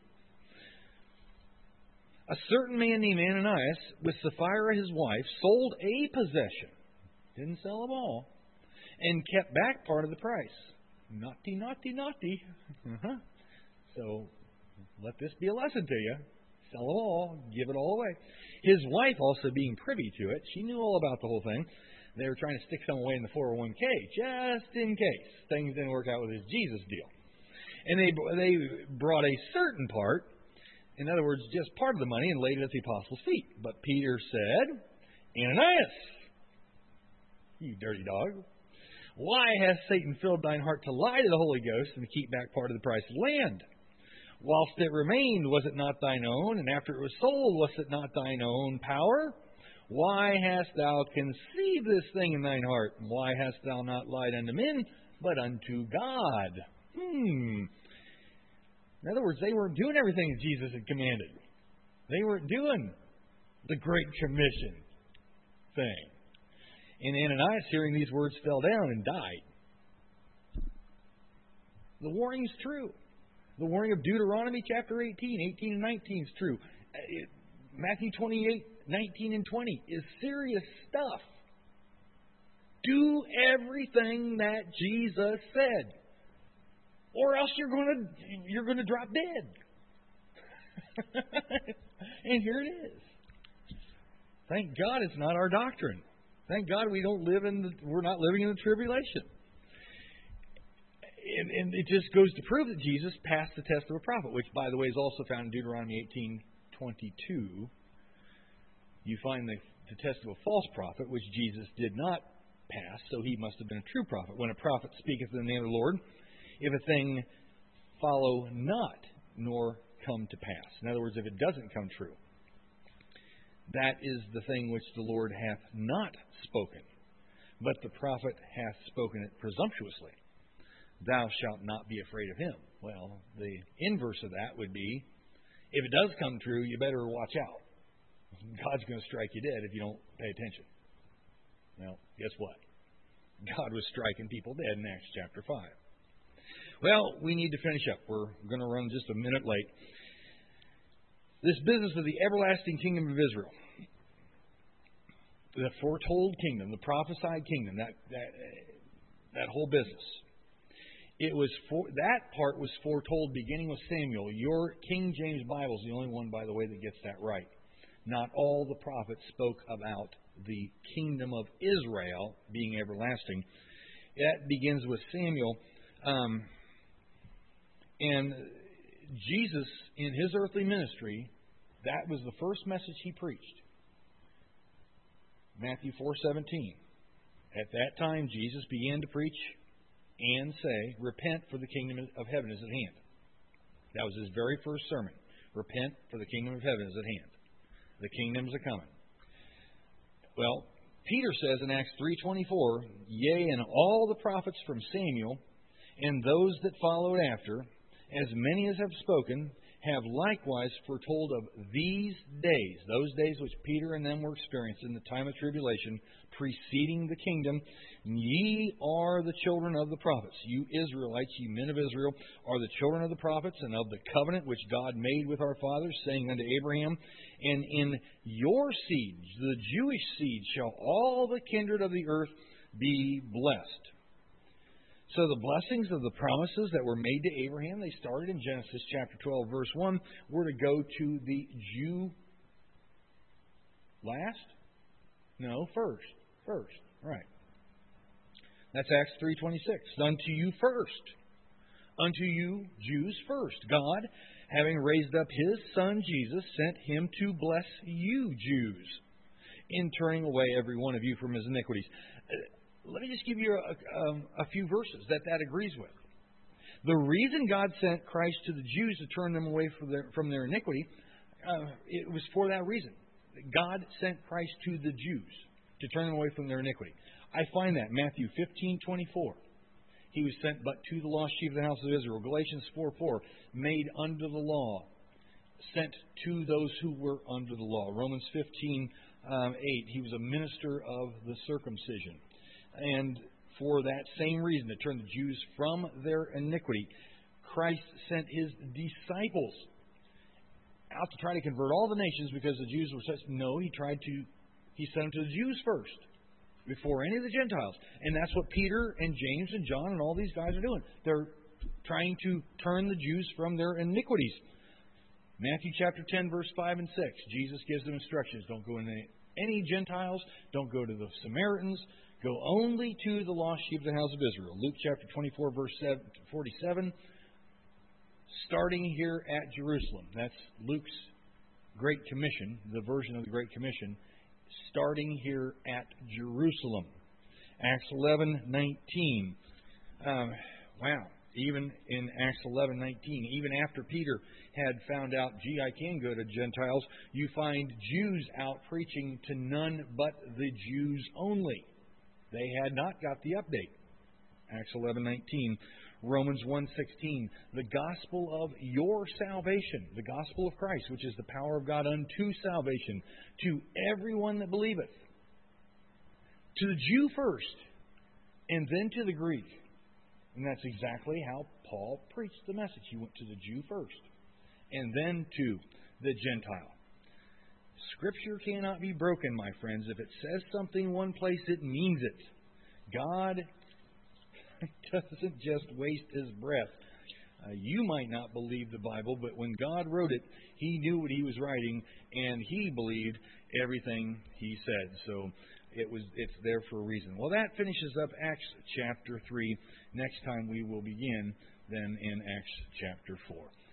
A certain man named Ananias, with Sapphira his wife, sold a possession, didn't sell them all, and kept back part of the price. Naughty, naughty, naughty. Uh-huh. So let this be a lesson to you. Sell it all. Give it all away. His wife also being privy to it, she knew all about the whole thing. They were trying to stick some away in the four oh one k, just in case things didn't work out with his Jesus deal. And they they brought a certain part, in other words, just part of the money, and laid it at the apostles' feet. But Peter said, Ananias, you dirty dog, why hath Satan filled thine heart to lie to the Holy Ghost and to keep back part of the price of land? Whilst it remained, was it not thine own? And after it was sold, was it not thine own power? Why hast thou conceived this thing in thine heart? And why hast thou not lied unto men, but unto God? Hmm. In other words, they weren't doing everything that Jesus had commanded. They weren't doing the Great Commission thing. And Ananias, hearing these words, fell down and died. The warning's true. The warning of Deuteronomy chapter eighteen, eighteen and nineteen is true. It, Matthew twenty-eight, nineteen and twenty is serious stuff. Do everything that Jesus said, or else you're going to you're going to drop dead. And here it is. Thank God it's not our doctrine. Thank God we don't live in the, we're not living in the tribulation. And, and it just goes to prove that Jesus passed the test of a prophet, which, by the way, is also found in Deuteronomy eighteen twenty-two. You find the, the test of a false prophet, which Jesus did not pass, so he must have been a true prophet. When a prophet speaketh in the name of the Lord, if a thing follow not, nor come to pass. In other words, if it doesn't come true, that is the thing which the Lord hath not spoken, but the prophet hath spoken it presumptuously. Thou shalt not be afraid of him. Well, the inverse of that would be, if it does come true, you better watch out. God's going to strike you dead if you don't pay attention. Well, guess what? God was striking people dead in Acts chapter five. Well, we need to finish up. We're going to run just a minute late. This business of the everlasting kingdom of Israel, the foretold kingdom, the prophesied kingdom, that that that whole business. It was for, that part was foretold beginning with Samuel. Your King James Bible is the only one, by the way, that gets that right. Not all the prophets spoke about the kingdom of Israel being everlasting. That begins with Samuel. Um, and Jesus, in his earthly ministry, that was the first message he preached. Matthew four seventeen. At that time, Jesus began to preach and say, repent, for the kingdom of heaven is at hand. That was his very first sermon. Repent, for the kingdom of heaven is at hand. The kingdom's a coming. Well, Peter says in Acts three twenty-four, yea, and all the prophets from Samuel and those that followed after, as many as have spoken, have likewise foretold of these days, those days which Peter and them were experiencing in the time of tribulation, preceding the kingdom. Ye are the children of the prophets. You Israelites, you men of Israel, are the children of the prophets and of the covenant which God made with our fathers, saying unto Abraham, and in your seed, the Jewish seed, shall all the kindred of the earth be blessed. So the blessings of the promises that were made to Abraham, they started in Genesis chapter twelve, verse one, were to go to the Jew last? No, first. First. Right. That's Acts three twenty-six. Unto you first. Unto you Jews first. God, having raised up His Son Jesus, sent Him to bless you Jews, in turning away every one of you from his iniquities. Let me just give you a, um, a few verses that that agrees with. The reason God sent Christ to the Jews to turn them away from their, from their iniquity, uh, it was for that reason. God sent Christ to the Jews to turn them away from their iniquity. I find that Matthew fifteen twenty-four. He was sent but to the lost sheep of the house of Israel. Galatians four four. Made under the law. Sent to those who were under the law. Romans fifteen eight. He was a minister of the circumcision. And for that same reason, to turn the Jews from their iniquity, Christ sent His disciples out to try to convert all the nations because the Jews were such. No, He tried to, He sent them to the Jews first, before any of the Gentiles. And that's what Peter and James and John and all these guys are doing. They're trying to turn the Jews from their iniquities. Matthew chapter ten, verse five and six. Jesus gives them instructions. Don't go into any Gentiles. Don't go to the Samaritans. Go only to the lost sheep of the house of Israel. Luke chapter twenty-four, verse forty-seven. Starting here at Jerusalem. That's Luke's Great Commission, the version of the Great Commission. Starting here at Jerusalem. Acts eleven nineteen. Um, wow. Even in Acts eleven nineteen, even after Peter had found out, gee, I can go to Gentiles, you find Jews out preaching to none but the Jews only. They had not got the update. Acts eleven nineteen. Romans one sixteen. The gospel of your salvation, the gospel of Christ, which is the power of God unto salvation, to everyone that believeth. To the Jew first, and then to the Greek. And that's exactly how Paul preached the message. He went to the Jew first, and then to the Gentile. Scripture cannot be broken, my friends. If it says something one place, it means it. God doesn't just waste His breath. Uh, you might not believe the Bible, but when God wrote it, He knew what He was writing, and He believed everything He said. So it was it's there for a reason. Well, that finishes up Acts chapter three. Next time we will begin then in Acts chapter four.